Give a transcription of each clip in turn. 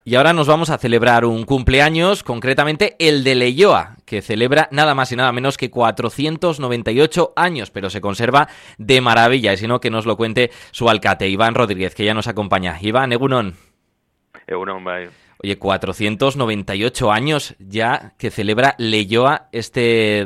Y ahora nos vamos a celebrar un cumpleaños, concretamente el de Leioa, que celebra nada más y nada menos que 498 años, pero se conserva de maravilla. Y si no, que nos lo cuente su alcalde, Iván Rodríguez, que ya nos acompaña. Iván, egunon. Egunon, bai. Oye, 498 años ya que celebra Leioa este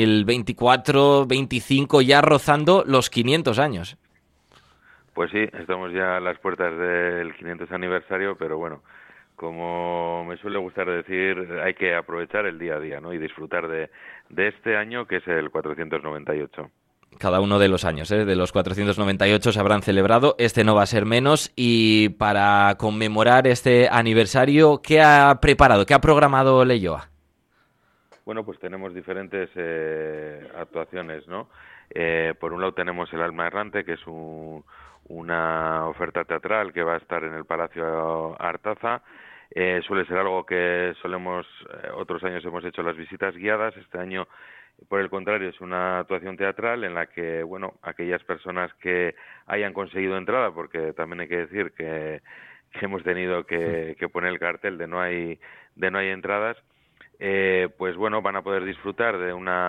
2024-25, ya rozando los 500 años. Pues sí, estamos ya a las puertas del 500 aniversario, pero bueno, como me suele gustar decir, hay que aprovechar el día a día, ¿no? Y disfrutar de este año que es el 498. Cada uno de los años, de los 498 se habrán celebrado, este no va a ser menos. Y para conmemorar este aniversario, ¿qué ha preparado, qué ha programado Leioa? Bueno, pues tenemos diferentes actuaciones, ¿no? Por un lado tenemos El alma errante, que es una oferta teatral que va a estar en el Palacio Artaza. Suele ser algo que otros años hemos hecho las visitas guiadas. Este año, por el contrario, es una actuación teatral en la que, bueno, aquellas personas que hayan conseguido entrada, porque también hay que decir que hemos tenido que poner el cartel de no hay entradas, pues bueno, van a poder disfrutar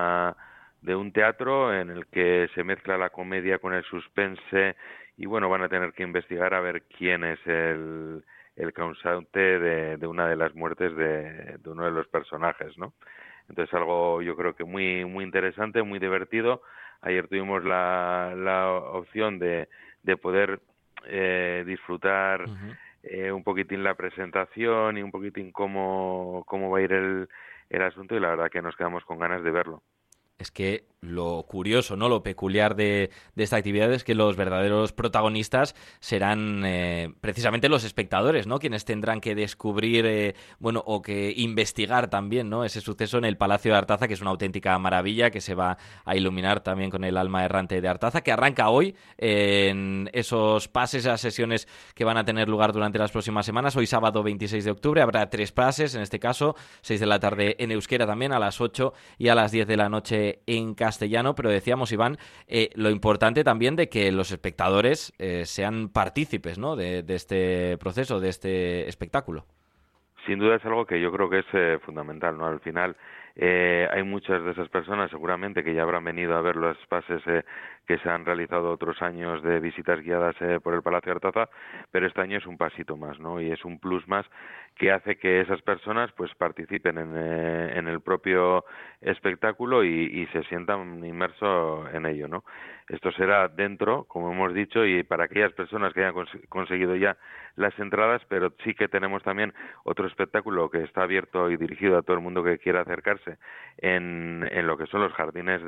de un teatro en el que se mezcla la comedia con el suspense y bueno, van a tener que investigar a ver quién es el causante de una de las muertes de uno de los personajes, ¿no? Entonces algo yo creo que muy interesante, muy divertido. Ayer tuvimos la opción de poder disfrutar Uh-huh. un poquitín la presentación y un poquitín cómo va a ir el asunto y la verdad que nos quedamos con ganas de verlo. Es que lo curioso, ¿no? Lo peculiar de esta actividad es que los verdaderos protagonistas serán precisamente los espectadores, ¿no? Quienes tendrán que descubrir, bueno, o que investigar también, ¿no? Ese suceso en el Palacio de Artaza, que es una auténtica maravilla, que se va a iluminar también con el alma errante de Artaza, que arranca hoy en esos pases, esas sesiones que van a tener lugar durante las próximas semanas. Hoy sábado 26 de octubre habrá 3 pases, en este caso 6 de la tarde en euskera también, a las 8 y a las 10 de la noche en castellano, pero decíamos, Iván, lo importante también de que los espectadores sean partícipes, ¿no? de este proceso, de este espectáculo. Sin duda es algo que yo creo que es fundamental, ¿no? Al final hay muchas de esas personas seguramente que ya habrán venido a ver los pases que se han realizado otros años de visitas guiadas por el Palacio de Artaza, pero este año es un pasito más, ¿no? Y es un plus más que hace que esas personas pues participen en el propio espectáculo y se sientan inmersos en ello, ¿no? Esto será dentro, como hemos dicho, y para aquellas personas que hayan conseguido ya las entradas, pero sí que tenemos también otro espectáculo que está abierto y dirigido a todo el mundo que quiera acercarse en lo que son los jardines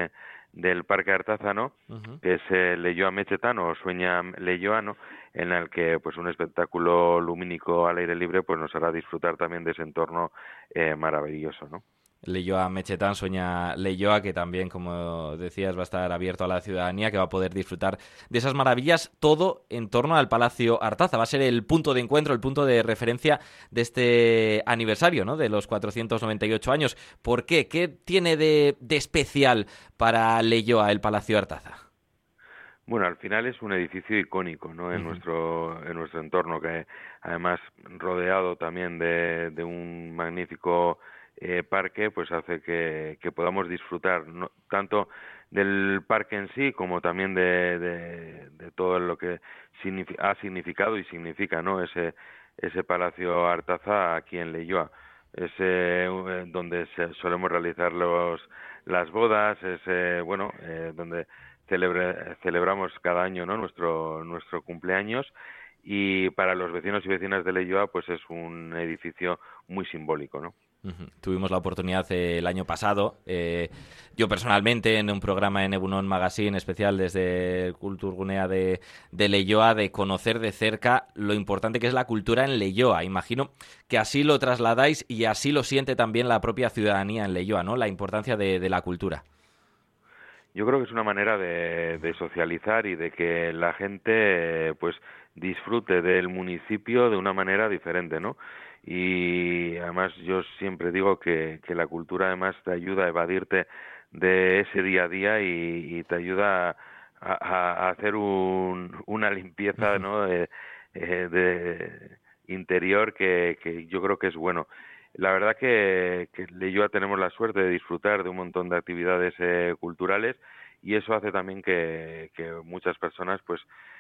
del Parque Artázano, Uh-huh. que es Leioa Mechetan o Sueña Leioa, ¿no? En el que pues un espectáculo lumínico al aire libre pues nos hará disfrutar también de ese entorno maravilloso, ¿no? Leioa Mechetán, Sueña Leioa, que también, como decías, va a estar abierto a la ciudadanía, que va a poder disfrutar de esas maravillas, todo en torno al Palacio Artaza. Va a ser el punto de encuentro, el punto de referencia de este aniversario, ¿no? De los 498 años. ¿Por qué? ¿Qué tiene de especial para Leioa el Palacio Artaza? Bueno, al final es un edificio icónico, ¿no? Uh-huh. En nuestro entorno, que además rodeado también de un magnífico parque, pues hace que podamos disfrutar tanto del parque en sí como también de todo lo que ha significado y significa, ¿no? Ese Palacio Artaza aquí en Leioa. Es donde solemos realizar las bodas, es donde celebramos cada año, ¿no? Nuestro cumpleaños, y para los vecinos y vecinas de Leioa pues es un edificio muy simbólico, ¿no? Uh-huh. Tuvimos la oportunidad el año pasado, yo personalmente, en un programa en Egunon Magazine especial desde Kulturgunea de Leioa, de conocer de cerca lo importante que es la cultura en Leioa. Imagino que así lo trasladáis y así lo siente también la propia ciudadanía en Leioa, ¿no? La importancia de la cultura. Yo creo que es una manera de socializar y de que la gente pues disfrute del municipio de una manera diferente, ¿no? Y además yo siempre digo que la cultura además te ayuda a evadirte de ese día a día y te ayuda a hacer una limpieza, Uh-huh. ¿no? interior que yo creo que es bueno. La verdad que en Leioa tenemos la suerte de disfrutar de un montón de actividades culturales, y eso hace también que muchas personas pues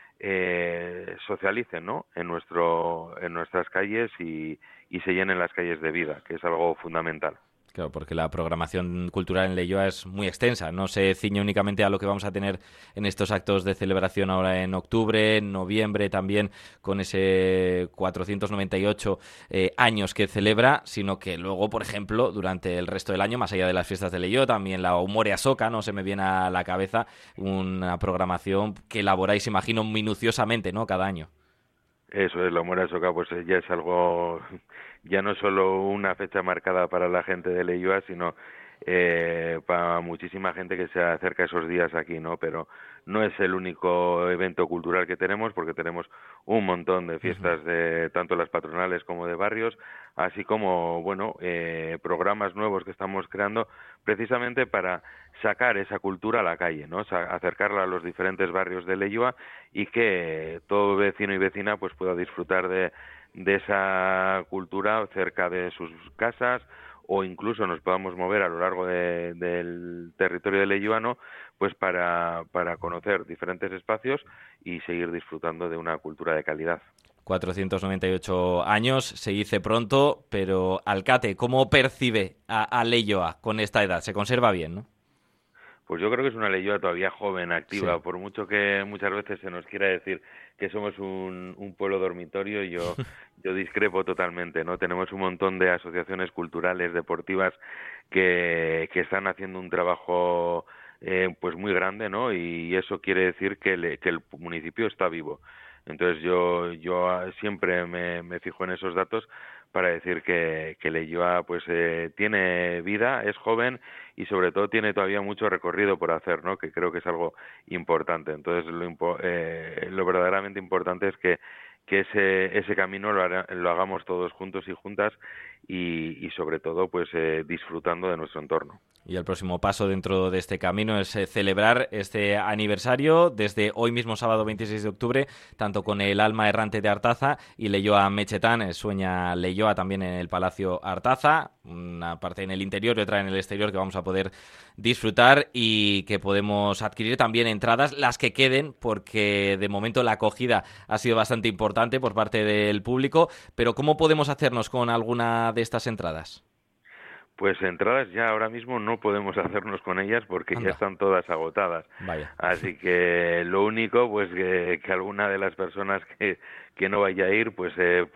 socialicen, ¿no?, en nuestras calles, y se llenen las calles de vida, que es algo fundamental. Claro, porque la programación cultural en Leioa es muy extensa. No se ciñe únicamente a lo que vamos a tener en estos actos de celebración ahora en octubre, en noviembre también, con ese 498 años que celebra, sino que luego, por ejemplo, durante el resto del año, más allá de las fiestas de Leioa, también la Umorea Soca, no se me viene a la cabeza, una programación que elaboráis, imagino, minuciosamente, ¿no?, cada año. Eso es, la Umorea Soca, pues ya es algo, ya no solo una fecha marcada para la gente de Leioa, sino para muchísima gente que se acerca esos días aquí, ¿no? Pero no es el único evento cultural que tenemos, porque tenemos un montón de fiestas, de tanto las patronales como de barrios, así como, bueno, programas nuevos que estamos creando precisamente para sacar esa cultura a la calle, ¿no? Acercarla a los diferentes barrios de Leioa, y que todo vecino y vecina pues pueda disfrutar de esa cultura cerca de sus casas, o incluso nos podamos mover a lo largo del territorio de Leioano, pues para conocer diferentes espacios y seguir disfrutando de una cultura de calidad. 498 años, se dice pronto, pero Alcate, ¿cómo percibe a Leioa con esta edad? Se conserva bien, ¿no? Pues yo creo que es una Leioa todavía joven, activa, Sí. por mucho que muchas veces se nos quiera decir que somos un pueblo dormitorio. Yo discrepo totalmente, ¿no? Tenemos un montón de asociaciones culturales, deportivas, que están haciendo un trabajo pues muy grande, ¿no? Y eso quiere decir que el municipio está vivo. Entonces yo siempre me fijo en esos datos para decir que Leioa pues tiene vida, es joven, y sobre todo tiene todavía mucho recorrido por hacer, ¿no?, que creo que es algo importante. Entonces lo verdaderamente importante es que ese camino lo hagamos todos juntos y juntas, y sobre todo pues disfrutando de nuestro entorno. Y el próximo paso dentro de este camino es celebrar este aniversario desde hoy mismo, sábado 26 de octubre, tanto con el Alma Errante de Artaza y Leioa Metxetan, Sueña Leioa, también en el Palacio Artaza, una parte en el interior y otra en el exterior, que vamos a poder disfrutar y que podemos adquirir también entradas, las que queden, porque de momento la acogida ha sido bastante importante por parte del público. Pero ¿cómo podemos hacernos con alguna de estas entradas? Pues entradas ya ahora mismo no podemos hacernos con ellas, porque ya Anda. están todas agotadas. Vaya. Así que lo único, pues que alguna de las personas que no vaya a ir, pues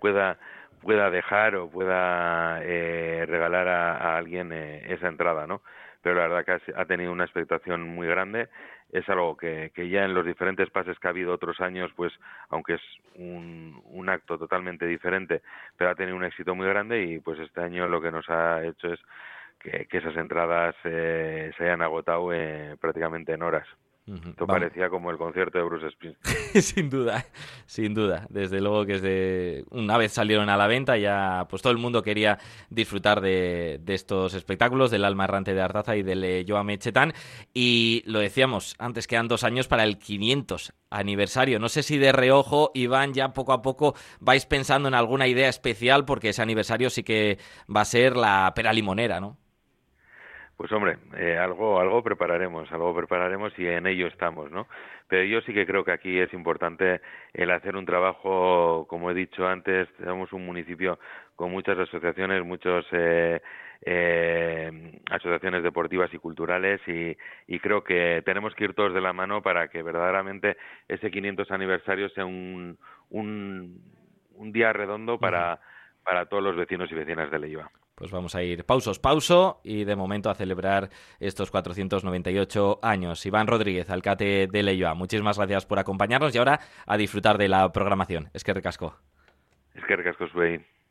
pueda dejar o pueda regalar a alguien esa entrada, ¿no? Pero la verdad que ha tenido una expectación muy grande. Es algo que ya en los diferentes pases que ha habido otros años, pues aunque es un acto totalmente diferente, pero ha tenido un éxito muy grande, y pues este año lo que nos ha hecho es que esas entradas se hayan agotado prácticamente en horas. Esto Vamos. parecía como el concierto de Bruce Springsteen. Sin duda, sin duda. Desde luego que una vez salieron a la venta, ya pues todo el mundo quería disfrutar de estos espectáculos, del Alma Errante de Artaza y del Leioa Metxetan. Y lo decíamos antes, quedan 2 años para el 500 aniversario. No sé si de reojo, Iván, ya poco a poco vais pensando en alguna idea especial, porque ese aniversario sí que va a ser la pera limonera, ¿no? Pues hombre, algo prepararemos y en ello estamos, ¿no? Pero yo sí que creo que aquí es importante el hacer un trabajo, como he dicho antes, somos un municipio con muchas asociaciones, muchas asociaciones deportivas y culturales, y creo que tenemos que ir todos de la mano para que verdaderamente ese 500 aniversario sea un día redondo para todos los vecinos y vecinas de Leioa. Pues vamos a ir pauso y de momento a celebrar estos 498 años. Iván Rodríguez, alcalde de Leioa, muchísimas gracias por acompañarnos, y ahora a disfrutar de la programación. Eskerrik asko. Eskerrik asko zuei.